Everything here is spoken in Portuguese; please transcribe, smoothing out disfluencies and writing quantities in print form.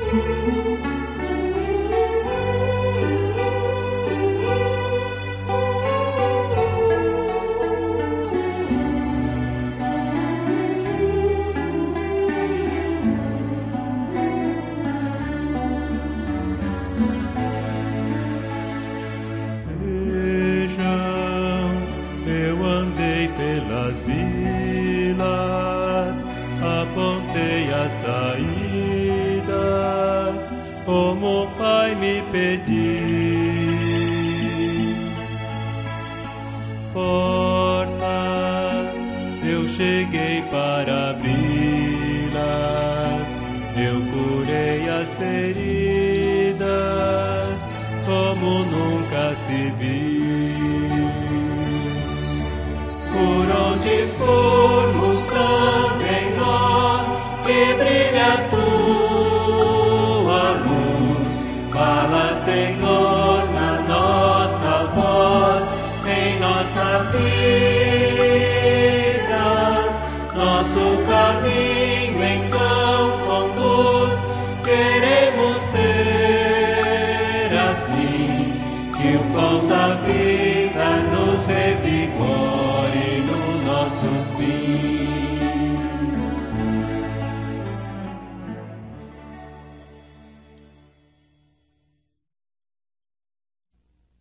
Pelas vilas, apontei as saídas, como o Pai me pediu. Portas, eu cheguei para abri-las, eu curei as feridas, como nunca se viu. Por onde for